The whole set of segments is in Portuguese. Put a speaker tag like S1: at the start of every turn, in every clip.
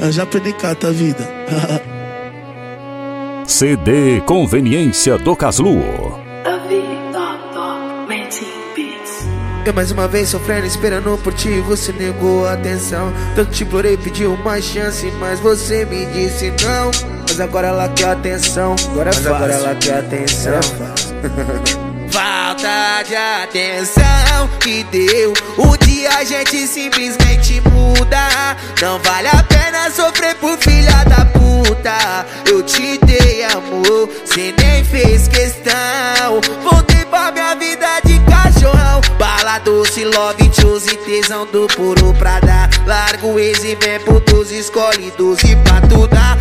S1: Eu já aprendi cata a vida.
S2: CD Conveniência do Caslu.
S3: Eu mais uma vez sofrendo, esperando por ti, você negou a atenção. Tanto te implorei, pedi uma chance, mas você me disse não. Mas agora ela quer atenção, agora ela quer atenção. Falta de atenção que deu. Um dia a gente simplesmente muda. Não vale a pena sofrer por filha da puta. Eu te dei amor, cê nem fez questão. Voltei pra minha vida de cachorrão. Bala doce, love, choose, tesão do puro pra dar. Larga o ex e vem pro 12, escolhe 12 pra tu dar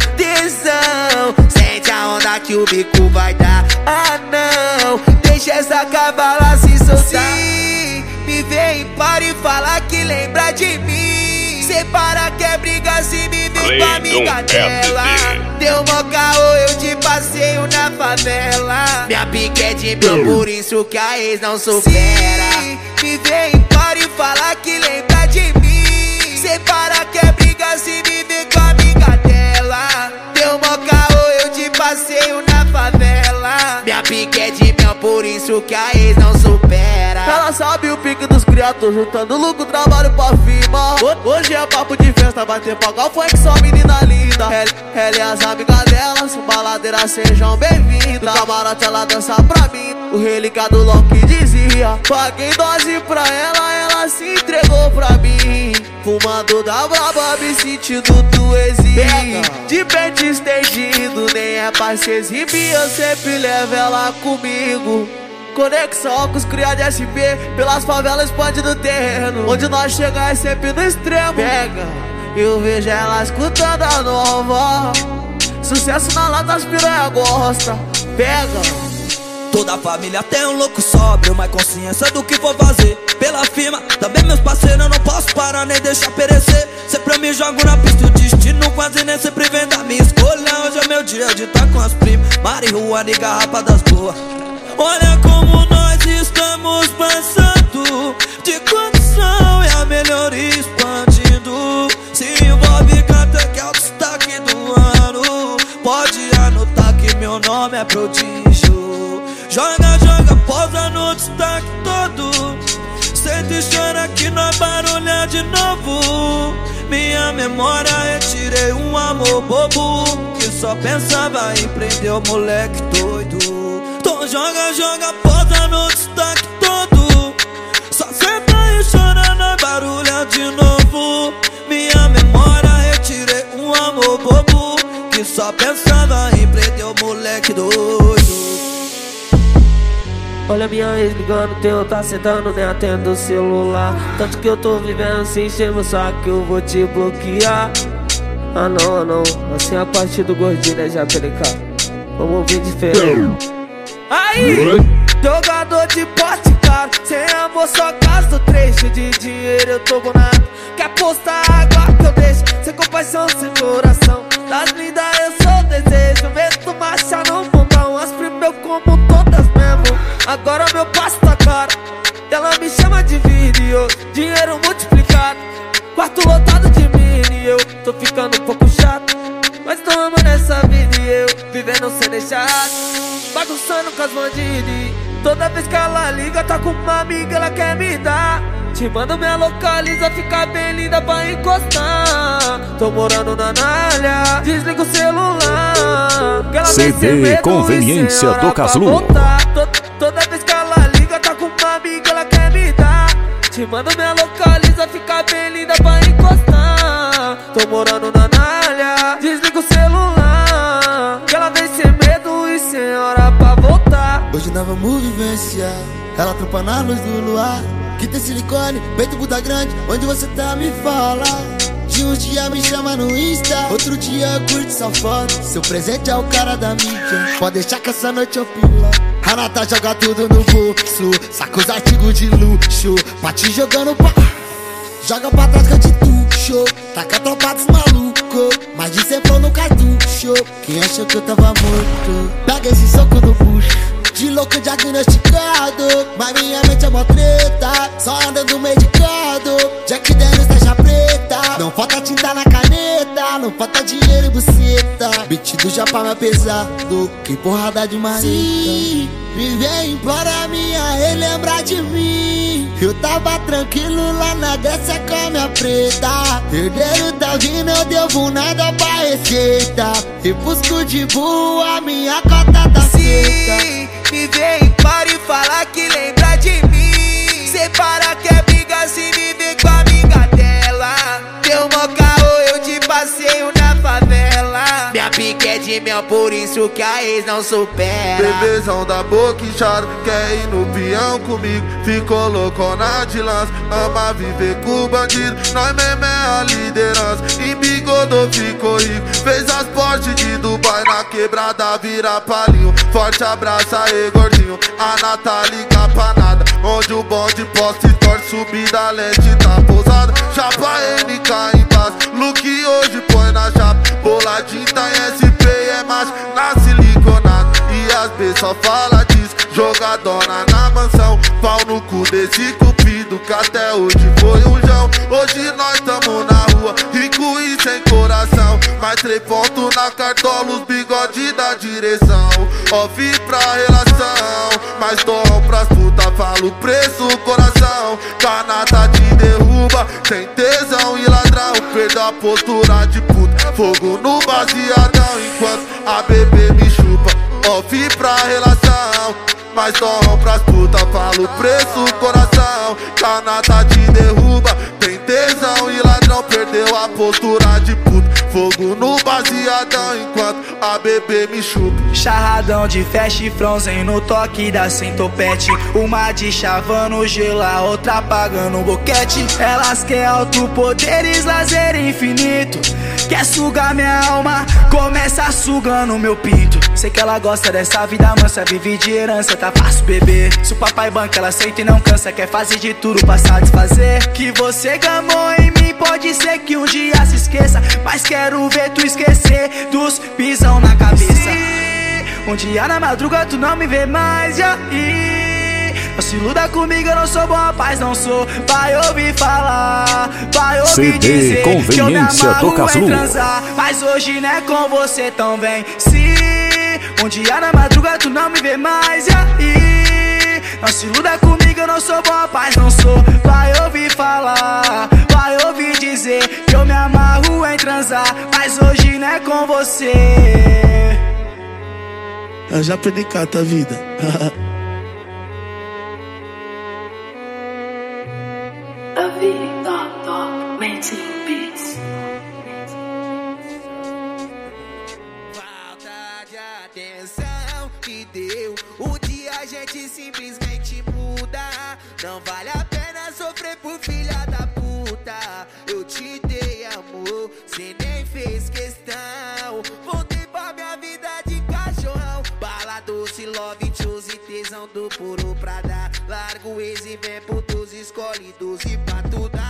S3: tesão. Sente a onda que o bico vai dar. Ah não, deixa essa cavala se soltar. Se me vem para e fala que lembra de mim. Separa que é briga se me vem com a amiga dela. Deu mó caô, eu te passeio na favela. Minha pique é de mil, por isso que a ex não supera. Se me vem para e fala que lembra de mim. Separa que é briga se me vem com a amiga dela. Deu mó caô, eu te passeio na favela. Minha pique é de mel, por isso que a ex não supera.
S4: Ela sabe o pique dos criados, juntando lucro, trabalho pra firma. Hoje é papo de festa, vai ter pagar o funk, só menina linda. Ela e as amigas dela, se baladeira sejam bem-vindas. No camarote ela dança pra mim, o relicado logo que dizia. Paguei dose pra ela, ela se entregou pra mim. Fumando da braba, me sentindo tu exige. De pente estendido, nem é pra se exibir, eu sempre levo ela comigo. Conexão com os cria de SP, pelas favelas expande do terreno. Onde nós chegar é sempre no extremo. Pega, eu vejo ela escutando a nova. Sucesso na lata, as piranha gosta. Pega.
S5: Toda a família tem um louco sóbrio, mas consciência do que vou fazer. Pela firma, também meus parceiros, eu não posso parar nem deixar perecer. Sempre eu me jogo na pista, o destino quase nem sempre vem da minha escolha. Hoje é meu dia de estar com as primas, marihuana e garrafa das boas. Olha como nós estamos passando de condição e a melhoria expandindo. Se envolve, canta que é o destaque do ano. Pode anotar que meu nome é prodígio. Joga, joga, posa no destaque todo. Senta e chora que nós barulha de novo. Minha memória retirei um amor bobo que só pensava em prender o moleque doido. Então joga, joga, posa no destaque todo. Só senta e chora na barulha de novo. Minha memória retirei um amor bobo que só pensava em prender o moleque doido.
S4: Olha minha ex ligando, teu tá sentando, nem atendo o celular. Tanto que eu tô vivendo sem encher meu saco, eu vou te bloquear. Ah não, assim a parte do gordinho, né, já PDK. Vamos ver diferente. Aí, jogador de porte caro, sem amor só gasto trecho de dinheiro, eu tô bonado. Quer postar água que eu deixo, sem compaixão, sem coração. Das lindas eu sou desejo, meto marcha no bombão. As primas eu como todas mesmo, agora meu passo tá caro. Ela me chama de vídeo, dinheiro multiplicado. Quarto lotado de mini, eu tô ficando um pouco chato. Mas tô amando essa vida e eu vivendo sem deixar. Bagunçando com as bandidas. Toda vez que ela liga, tá com uma amiga, ela quer me dar. Te mando minha localiza, fica bem linda pra encostar. Tô morando na Nalha, desliga o celular.
S2: CD Conveniência do Caslu.
S4: Toda vez que ela liga, tá com uma amiga, ela quer me dar. Te mando minha localiza, fica bem linda pra encostar. Tô morando na Nalha, desliga o celular. Que ela vem sem medo e sem hora pra voltar.
S6: Hoje nós vamos vivenciar, ela trampa na luz do luar. Que tem silicone, peito Buda grande, onde você tá me fala. De um dia me chama no Insta, outro dia eu curto sua foto. Seu presente é o cara da mídia, pode deixar que essa noite eu pila. A Nata joga tudo no bolso, saca os artigos de luxo, pra te jogando pra... Joga pra trás que eu te tuxo, taca a tropa dos malucos, mais de 100 flow no cartucho. Quem achou que eu tava morto, pega esse soco no bucho. De louco diagnosticado, mas minha mente é mó treta, só andando medicado. Jack Daniels, taxa preta, não falta tinta na caneta, não falta chapa mais pesado que porrada de marreta. Sim, me vem para minha relembrar de mim. Eu tava tranquilo lá na Grécia com a minha preta. Herdeiro tá vindo, eu devo nada pra receita. E busco de boa, minha cota tá feita.
S3: Sim, me vem para e falar que lembra de mim. Separa que é briga se me vê com a amiga dela. Deu mó caô, eu te passeio na favela. Minha pique é de mel, por isso que a ex não supera.
S1: Bebezão da boca inchada, quer ir no peão comigo. Ficou loucona de lança, ama viver com bandido. Nós mesmo é a liderança, embigodou, ficou rico. Fez as portes de Dubai, na quebrada vira palinho. Forte abraço aí, gordinho, a Nata liga pra nada. Onde o bonde posta e torce, subida lente tá pousada. Chapa NK embaixo, look hoje põe na chapa. Boladinho tá em SP, é macho, na siliconada. E as B só fala disso, jogadona na mansão. Pau no cu desse cupido, que até hoje foi um jão. Hoje nós tamo na rua, rico e sem coração. Mais 3 pontos na cartola, os bigode da direção. Off pra relação, mais dom pras puta, falo preço, coração. Canata te derruba, sem tesão e ladrão. Perdeu a postura de puta, fogo no baseadão. Enquanto a bebê me chupa, off pra relação. Mais dom pras puta, falo preço, coração. Canata te derruba, tem tesão e ladrão. Perdeu a postura de puta, fogo no baseadão. Enquanto a bebê me chupa.
S5: Charradão de fast frozen no toque da centopete. Uma de chavando gelo, a outra apagando o boquete. Elas querem alto poderes, lazer infinito. Quer sugar minha alma, começa sugando meu pinto. Sei que ela gosta dessa vida mansa, vive de herança, tá fácil beber. Se o papai banca, ela aceita e não cansa. Quer fazer de tudo pra satisfazer. Que você gamou em mim, pode ser que um dia se esqueça. Mas quero ver tu esquecer dos pisão na cabeça. Um dia na madruga tu não me vê mais, e aí? Não se iluda comigo, eu não sou bom rapaz, não sou. Vai ouvir falar, vai ouvir dizer que eu me amarro em transar. Mas hoje não é com você, então vem. Se um dia na madruga tu não me vê mais, e aí? Não se iluda comigo, eu não sou bom rapaz, não sou. Vai ouvir falar, vai ouvir dizer que eu me amarro em transar. Mas hoje não é com você.
S6: Eu já perdi cata a vida.
S3: Falta de atenção que deu. Um dia a gente simplesmente muda. Não vale a pena sofrer por filha da puta. Eu te dei amor, cê nem fez questão. Voltei pra minha vida de cachorrão. Bala doce, love, choose, tesão do puro pra dar. Largo ex e vem pro 12, escolhe 12 pra tu dar.